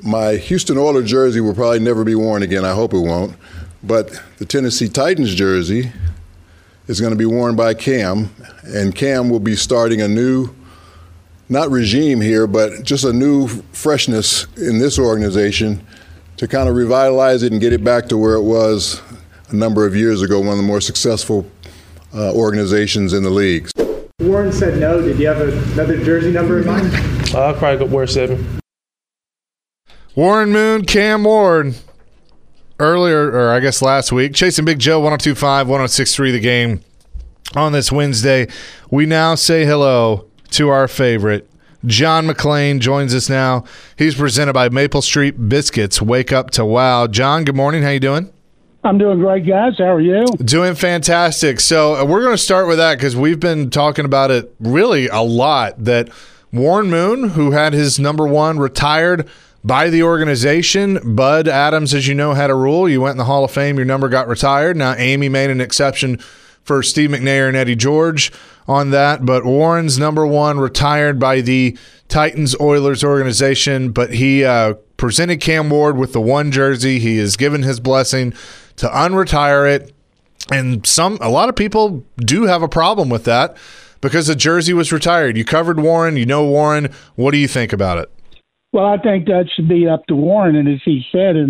my Houston Oilers jersey will probably never be worn again. I hope it won't. But the Tennessee Titans jersey is going to be worn by Cam, and Cam will be starting a new, not regime here, but just a new freshness in this organization to kind of revitalize it and get it back to where it was a number of years ago, one of the more successful organizations in the league. Warren said no. Did you have another jersey number in mind? I'll probably go wear 7. Warren Moon, Cam Ward, earlier, or I guess last week, Chasing Big Joe, 102.5, 106.3 The Game. On this Wednesday, we now say hello to our favorite. John McClain joins us now. He's presented by Maple Street Biscuits. Wake up to wow. John, good morning. How you doing? I'm doing great, guys. How are you? Doing fantastic. So we're going to start with that because we've been talking about it really a lot, that Warren Moon, who had his number 1 retired by the organization. Bud Adams, as you know, had a rule. You went in the Hall of Fame, your number got retired. Now Amy made an exception for Steve McNair and Eddie George on that. But Warren's number 1 retired by the Titans Oilers organization. But he presented Cam Ward with the 1 jersey. He has given his blessing to unretire it. And a lot of people do have a problem with that because the jersey was retired. You covered Warren. You know Warren. What do you think about it? Well, I think that should be up to Warren. And as he said in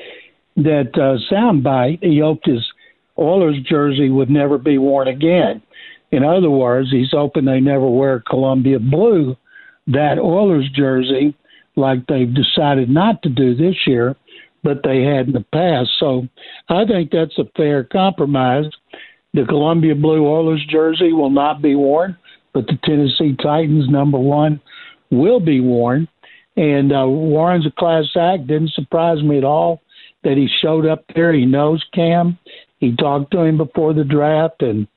that soundbite, he hoped his Oilers jersey would never be worn again. In other words, he's hoping they never wear Columbia blue, that Oilers jersey, like they've decided not to do this year, but they had in the past. So I think that's a fair compromise. The Columbia blue Oilers jersey will not be worn, but the Tennessee Titans number 1 will be worn. And Warren's a class act. Didn't surprise me at all that he showed up there. He knows Cam. He talked to him before the draft, and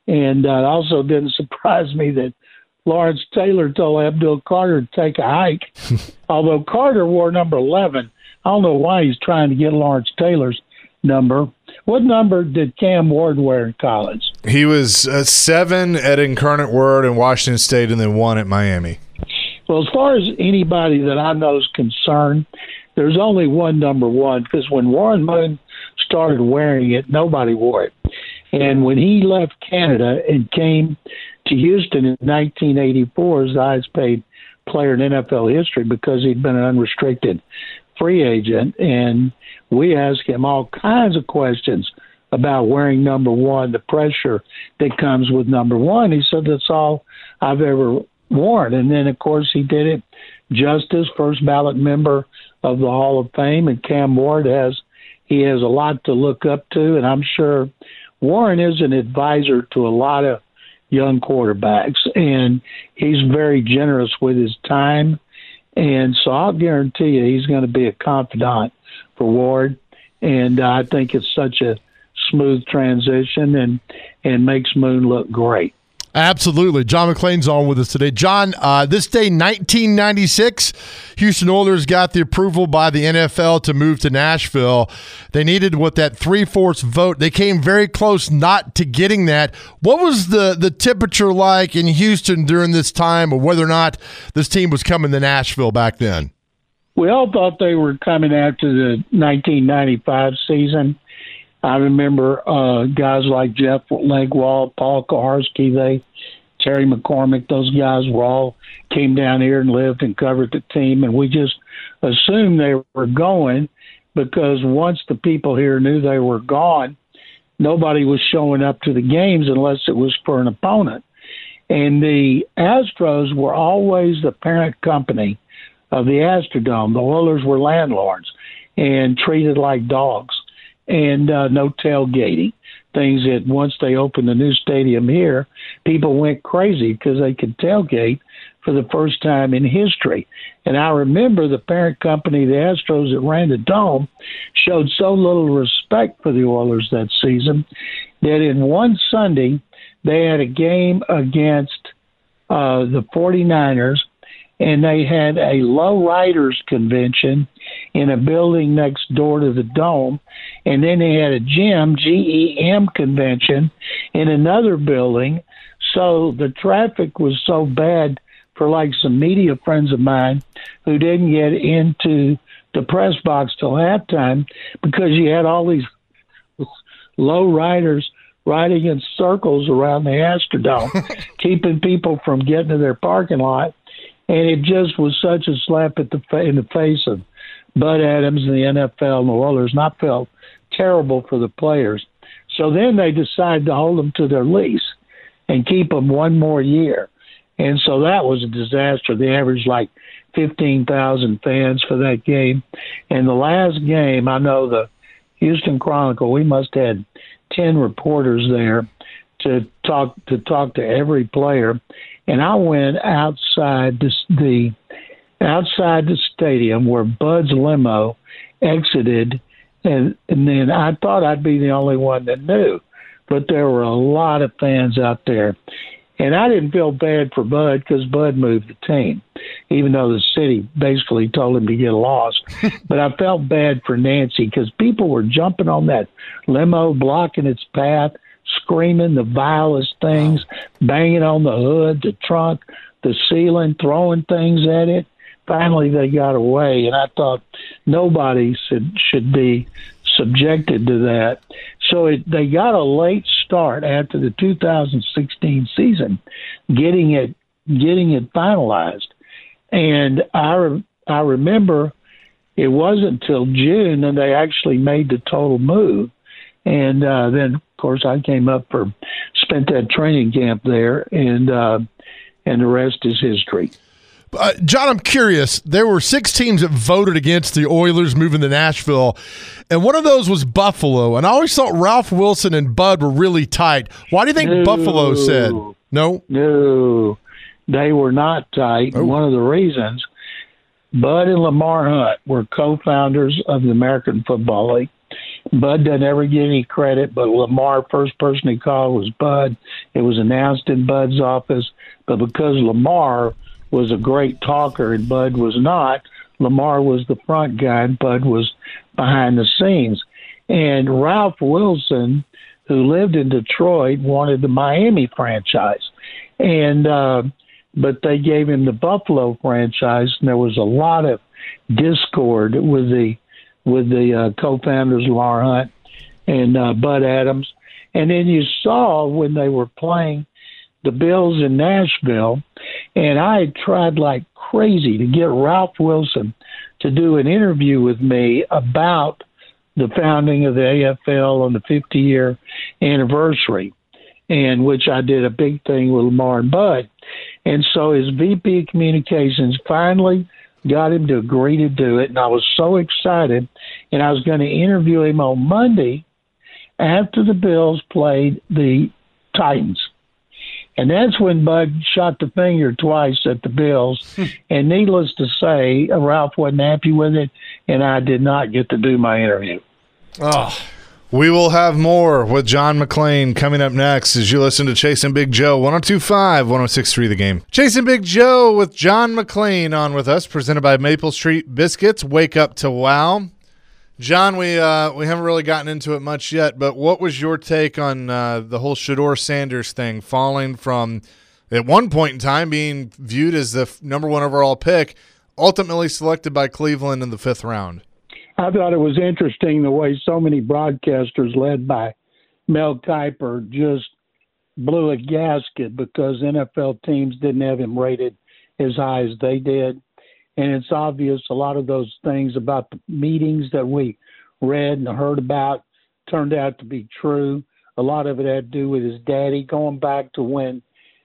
also didn't surprise me that Lawrence Taylor told Abdul Carter to take a hike. Although Carter wore number 11, I don't know why he's trying to get Lawrence Taylor's number. What number did Cam Ward wear in college? He was 7 at Incarnate Word in Washington State and then 1 at Miami. Well, as far as anybody that I know is concerned, there's only one number 1, because when Warren Moon started wearing it, nobody wore it. And when he left Canada and came to Houston in 1984 as the highest paid player in NFL history because he'd been an unrestricted free agent, and we asked him all kinds of questions about wearing number 1, the pressure that comes with number 1. He said, that's all I've ever worn. And then, of course, he did it just as first ballot member of the Hall of Fame, and Cam Ward has a lot to look up to, and I'm sure Warren is an advisor to a lot of young quarterbacks, and he's very generous with his time. And so I'll guarantee you he's going to be a confidant for Ward. And I think it's such a smooth transition and makes Moon look great. Absolutely. John McClain's on with us today. John, this day, 1996, Houston Oilers got the approval by the NFL to move to Nashville. They needed that 3/4 vote. They came very close not to getting that. What was the temperature like in Houston during this time, or whether or not this team was coming to Nashville back then? We all thought they were coming after the 1995 season. I remember guys like Jeff Legwall, Paul Kaharski, Terry McCormick, those guys came down here and lived and covered the team, and we just assumed they were going because once the people here knew they were gone, nobody was showing up to the games unless it was for an opponent. And the Astros were always the parent company of the Astrodome. The Oilers were landlords and treated like dogs. And no tailgating, things that once they opened the new stadium here, people went crazy because they could tailgate for the first time in history. And I remember the parent company, the Astros that ran the Dome, showed so little respect for the Oilers that season that in one Sunday they had a game against the 49ers, and they had a lowriders convention in a building next door to the Dome, and then they had a GEM convention in another building. So the traffic was so bad for like some media friends of mine who didn't get into the press box till halftime because you had all these low riders riding in circles around the Astrodome, keeping people from getting to their parking lot. And it just was such a slap in the face of Bud Adams and the NFL and the Oilers, and I felt terrible for the players. So then they decided to hold them to their lease and keep them one more year. And so that was a disaster. They averaged like 15,000 fans for that game. And the last game, I know the Houston Chronicle, we must have had 10 reporters there to talk to every player. And I went outside the stadium where Bud's limo exited, and then I thought I'd be the only one that knew, but there were a lot of fans out there. And I didn't feel bad for Bud because Bud moved the team, even though the city basically told him to get lost. But I felt bad for Nancy because people were jumping on that limo, blocking its path, screaming the vilest things, banging on the hood, the trunk, the ceiling, throwing things at it. Finally, they got away, and I thought nobody should be subjected to that. So they got a late start after the 2016 season, getting it finalized. And I remember it wasn't until June that they actually made the total move. And then, of course, I came up spent that training camp there, and the rest is history. John, I'm curious. There were 6 teams that voted against the Oilers moving to Nashville, and one of those was Buffalo. And I always thought Ralph Wilson and Bud were really tight. Why do you think Buffalo said no? No, they were not tight. Oh. One of the reasons, Bud and Lamar Hunt were co-founders of the American Football League. Bud doesn't ever get any credit, but Lamar, first person he called was Bud. It was announced in Bud's office, but because Lamar was a great talker and Bud was not, Lamar was the front guy and Bud was behind the scenes. And Ralph Wilson, who lived in Detroit, wanted the Miami franchise. And but they gave him the Buffalo franchise, and there was a lot of discord with the co-founders, Lamar Hunt and Bud Adams. And then you saw when they were playing the Bills in Nashville, and I had tried like crazy to get Ralph Wilson to do an interview with me about the founding of the AFL on the 50-year anniversary, and which I did a big thing with Lamar and Bud. And so his VP of Communications finally got him to agree to do it, and I was so excited, and I was going to interview him on Monday after the Bills played the Titans. And that's when Bud shot the finger twice at the Bills. And needless to say, Ralph wasn't happy with it, and I did not get to do my interview. Oh, we will have more with John McClain coming up next as you listen to Chasing Big Joe, 102.5, 106.3 The Game. Chasing Big Joe with John McClain on with us, presented by Maple Street Biscuits. Wake up to wow. John, we haven't really gotten into it much yet, but what was your take on the whole Shedeur Sanders thing, falling from, at one point in time, being viewed as the number 1 overall pick, ultimately selected by Cleveland in the 5th round? I thought it was interesting the way so many broadcasters led by Mel Kiper just blew a gasket because NFL teams didn't have him rated as high as they did. And it's obvious a lot of those things about the meetings that we read and heard about turned out to be true. A lot of it had to do with his daddy, going back to when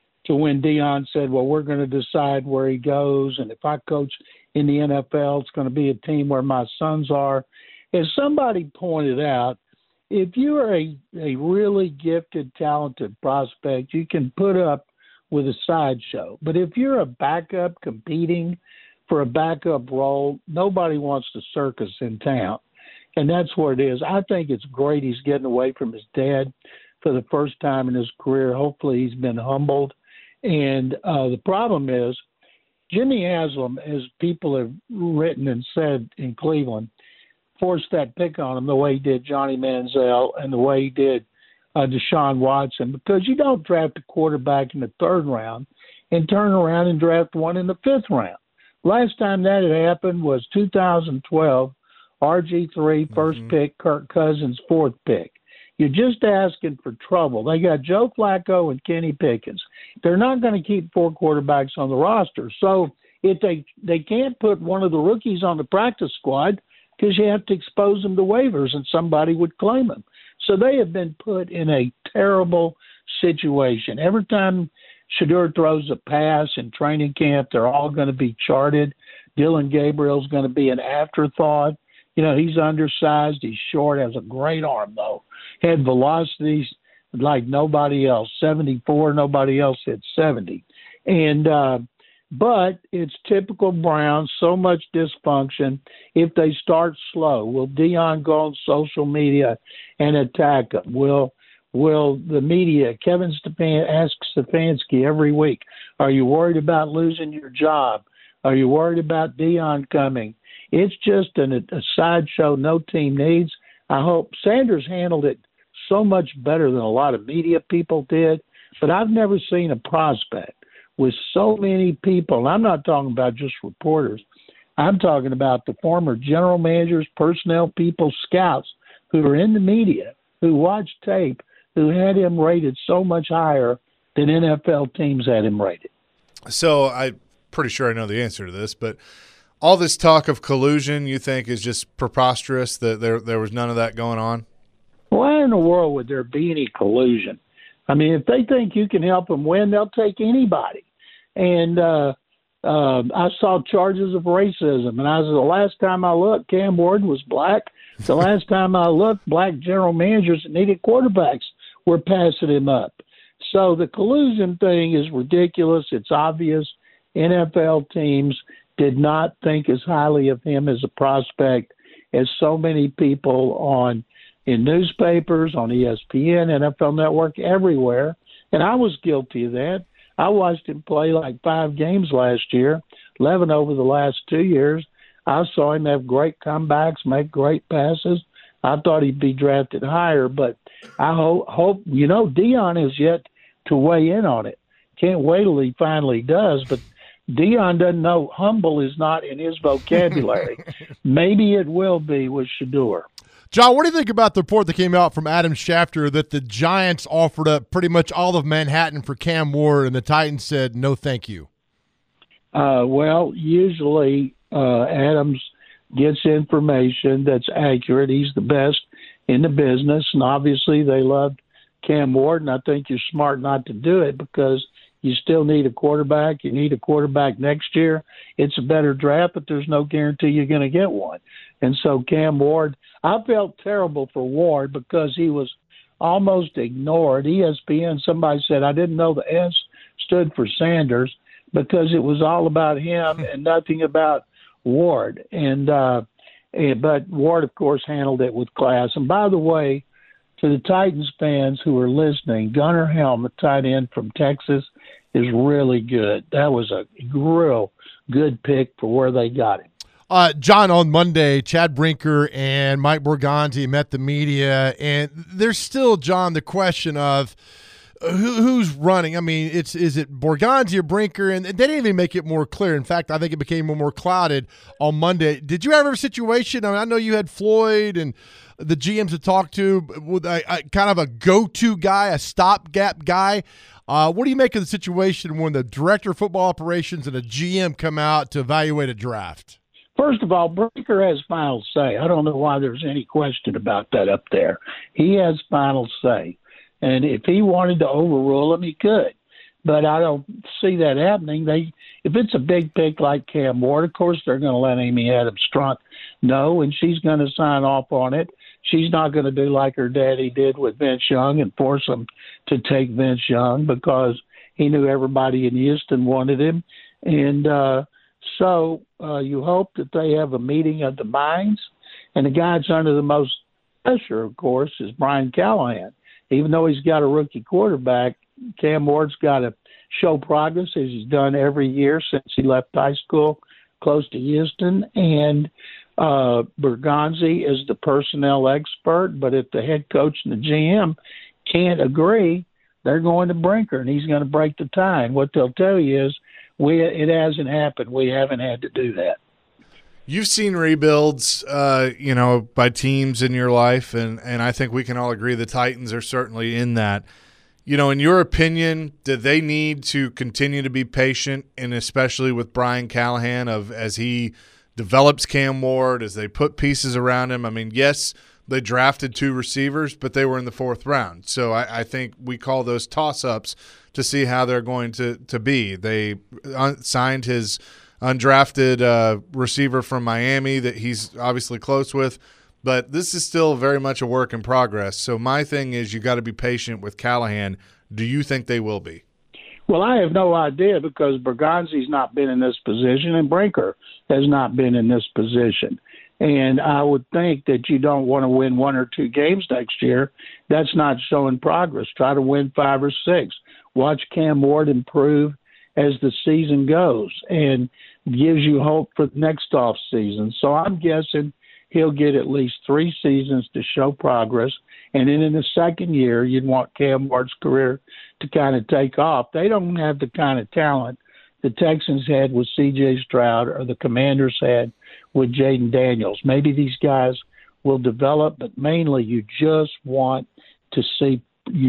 Deion said, well, we're going to decide where he goes. And if I coach in the NFL, it's going to be a team where my sons are. As somebody pointed out, if you're a really gifted, talented prospect, you can put up with a sideshow. But if you're a backup competing for a backup role, nobody wants the circus in town. And that's what it is. I think it's great he's getting away from his dad for the first time in his career. Hopefully he's been humbled. And the problem is Jimmy Haslam, as people have written and said in Cleveland, forced that pick on him the way he did Johnny Manziel and the way he did Deshaun Watson, because you don't draft a quarterback in the 3rd round and turn around and draft one in the 5th round. Last time that had happened was 2012, RG3 first pick, Kirk Cousins 4th pick. You're just asking for trouble. They got Joe Flacco and Kenny Pickens. They're not going to keep 4 quarterbacks on the roster. So if they can't put one of the rookies on the practice squad because you have to expose them to waivers and somebody would claim them. So they have been put in a terrible situation. Every time Shedeur throws a pass in training camp, they're all going to be charted. Dylan Gabriel's going to be an afterthought. You know, he's undersized. He's short, has a great arm, though. Had velocities like nobody else. 74, nobody else hit 70. And but it's typical Browns, so much dysfunction. If they start slow, will Deion go on social media and attack them? Will the media, Kevin asks Stefanski every week, are you worried about losing your job? Are you worried about Deion coming? It's just a sideshow no team needs. I hope Sanders handled it so much better than a lot of media people did, but I've never seen a prospect with so many people, and I'm not talking about just reporters. I'm talking about the former general managers, personnel people, scouts who are in the media, who watch tape, who had him rated so much higher than NFL teams had him rated. So I'm pretty sure I know the answer to this, but all this talk of collusion you think is just preposterous, that there was none of that going on? Why in the world would there be any collusion? I mean, if they think you can help them win, they'll take anybody. And I saw charges of racism. And the last time I looked, Cam Ward was black. The last time I looked, black general managers that needed quarterbacks were passing him up. So the collusion thing is ridiculous. It's obvious. NFL teams did not think as highly of him as a prospect as so many people in newspapers, on ESPN, NFL Network, everywhere. And I was guilty of that. I watched him play like 5 games last year, 11 over the last 2 years. I saw him have great comebacks, make great passes. I thought he'd be drafted higher, but I hope Deion is yet to weigh in on it. Can't wait till he finally does, but Deion doesn't know. Humble is not in his vocabulary. Maybe it will be with Shedeur. John, what do you think about the report that came out from Adam Schefter that the Giants offered up pretty much all of Manhattan for Cam Ward and the Titans said no thank you? Well, usually Adams gets information that's accurate. He's the best in the business, and obviously they loved Cam Ward, and I think you're smart not to do it because you still need a quarterback. You need a quarterback next year. It's a better draft, but there's no guarantee you're going to get one. And so Cam Ward, I felt terrible for Ward because he was almost ignored. ESPN, somebody said, I didn't know the S stood for Sanders because it was all about him and nothing about Ward. But Ward, of course, handled it with class. And by the way, to the Titans fans who are listening, Gunnar Helm, the tight end from Texas, is really good. That was a real good pick for where they got him. John, on Monday, Chad Brinker and Mike Borgonzi met the media, and there's still, John, the question of who's running. I mean, is it Borgonzi or Brinker? And they didn't even make it more clear. In fact, I think it became more clouded on Monday. Did you ever have a situation? I mean, I know you had Floyd and the GMs to talk to with a kind of a go-to guy, a stopgap guy. What do you make of the situation when the director of football operations and a GM come out to evaluate a draft? First of all, Brinker has final say. I don't know why there's any question about that up there. He has final say. And if he wanted to overrule him, he could. But I don't see that happening. If it's a big pick like Cam Ward, of course they're going to let Amy Adams-Strunk know, and she's going to sign off on it. She's not going to do like her daddy did with Vince Young and force him to take Vince Young because he knew everybody in Houston wanted him. And so you hope that they have a meeting of the minds. And the guy that's under the most pressure, of course, is Brian Callahan. Even though he's got a rookie quarterback, Cam Ward's got to show progress as he's done every year since he left high school close to Houston. And Bergonzi is the personnel expert, but if the head coach and the GM can't agree, they're going to Brinker, and he's going to break the tie. And what they'll tell you is it hasn't happened. We haven't had to do that. You've seen rebuilds, by teams in your life, and I think we can all agree the Titans are certainly in that. In your opinion, do they need to continue to be patient, and especially with Brian Callahan as he develops Cam Ward, as they put pieces around him? I mean, yes, they drafted 2 receivers, but they were in the 4th round. So I think we call those toss-ups to see how they're going to be. They signed his undrafted receiver from Miami that he's obviously close with. But this is still very much a work in progress. So my thing is you got to be patient with Callahan. Do you think they will be? Well, I have no idea because Bergonzi's not been in this position and Brinker has not been in this position. And I would think that you don't want to win 1 or 2 games next year. That's not showing progress. Try to win 5 or 6. Watch Cam Ward improve as the season goes and gives you hope for the next off season. So I'm guessing he'll get at least 3 seasons to show progress. And then in the second year, you'd want Cam Ward's career to kind of take off. They don't have the kind of talent the Texans had with C.J. Stroud or the Commanders had with Jaden Daniels. Maybe these guys will develop, but mainly you just want to see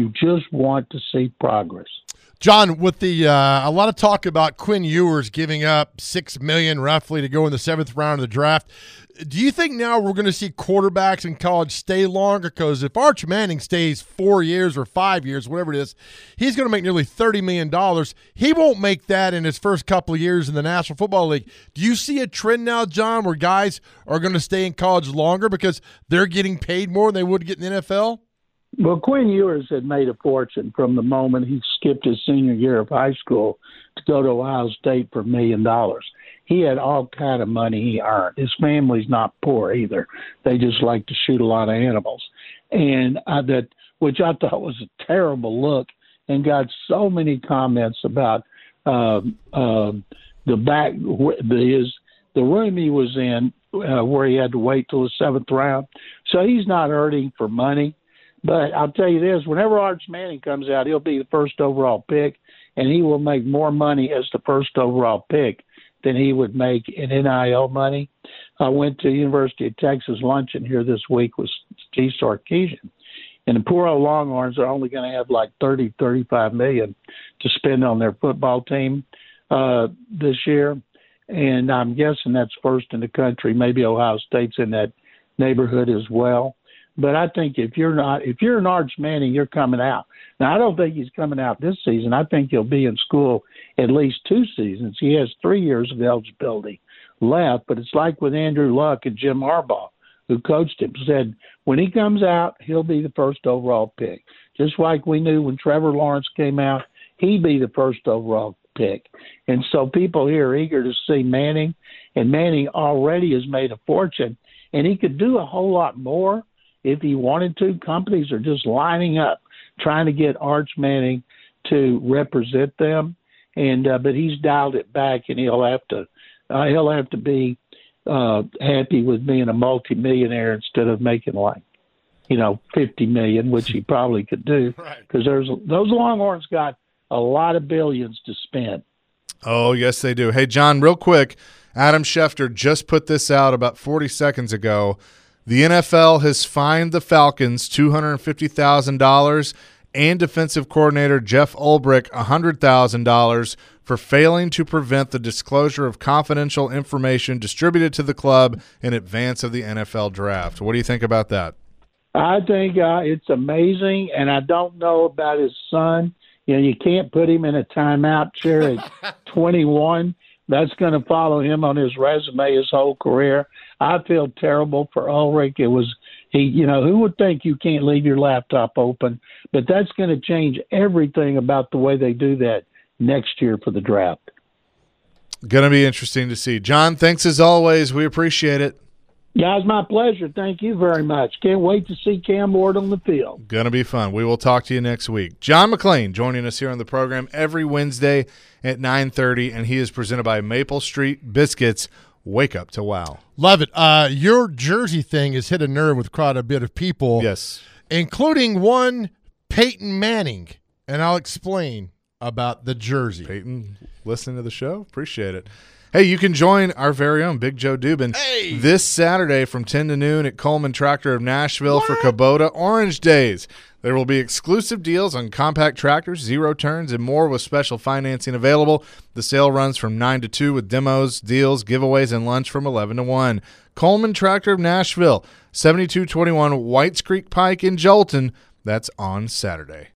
progress. John, with the a lot of talk about Quinn Ewers giving up $6 million roughly to go in the 7th round of the draft, do you think now we're going to see quarterbacks in college stay longer? Because if Arch Manning stays 4 years or 5 years, whatever it is, he's going to make nearly $30 million. He won't make that in his first couple of years in the National Football League. Do you see a trend now, John, where guys are going to stay in college longer because they're getting paid more than they would get in the NFL? Well, Quinn Ewers had made a fortune from the moment he skipped his senior year of high school to go to Ohio State for $1 million. He had all kind of money he earned. His family's not poor either. They just like to shoot a lot of animals. And which I thought was a terrible look and got so many comments about the room he was in where he had to wait till the 7th round. So he's not hurting for money. But I'll tell you this, whenever Arch Manning comes out, he'll be the first overall pick, and he will make more money as the first overall pick than he would make in NIL money. I went to University of Texas luncheon here this week with Steve Sarkisian, and the poor old Longhorns are only going to have like $35 million to spend on their football team this year, and I'm guessing that's first in the country. Maybe Ohio State's in that neighborhood as well. But I think if you're an Arch Manning, you're coming out. Now, I don't think he's coming out this season. I think he'll be in school at least 2 seasons. He has 3 years of eligibility left, but it's like with Andrew Luck and Jim Harbaugh, who coached him, said when he comes out, he'll be the first overall pick. Just like we knew when Trevor Lawrence came out, he'd be the first overall pick. And so people here are eager to see Manning, and Manning already has made a fortune, and he could do a whole lot more. If he wanted to. Companies are just lining up trying to get Arch Manning to represent them, and but he's dialed it back, and he'll have to be happy with being a multimillionaire instead of making like $50 million, which he probably could do, because those Longhorns got a lot of billions to spend. Oh yes, they do. Hey John, real quick, Adam Schefter just put this out about 40 seconds ago. The NFL has fined the Falcons $250,000 and defensive coordinator Jeff Ulbrich $100,000 for failing to prevent the disclosure of confidential information distributed to the club in advance of the NFL draft. What do you think about that? I think it's amazing, and I don't know about his son. You can't put him in a timeout chair at 21. That's going to follow him on his resume his whole career. I feel terrible for Ulrich. Who would think you can't leave your laptop open? But that's going to change everything about the way they do that next year for the draft. Going to be interesting to see. John, thanks as always. We appreciate it. Guys, my pleasure. Thank you very much. Can't wait to see Cam Ward on the field. Going to be fun. We will talk to you next week. John McClain joining us here on the program every Wednesday at 9:30, and he is presented by Maple Street Biscuits. Wake up to wow. Love it. Your jersey thing has hit a nerve with quite a bit of people. Yes. Including one Peyton Manning. and I'll explain about the jersey. Peyton, listening to the show, appreciate it. Hey, you can join our very own Big Joe Dubin this Saturday from 10 to noon at Coleman Tractor of Nashville for Kubota Orange Days. There will be exclusive deals on compact tractors, zero turns, and more with special financing available. The sale runs from 9 to 2 with demos, deals, giveaways, and lunch from 11 to 1. Coleman Tractor of Nashville, 7221 Whites Creek Pike in Jolton. That's on Saturday.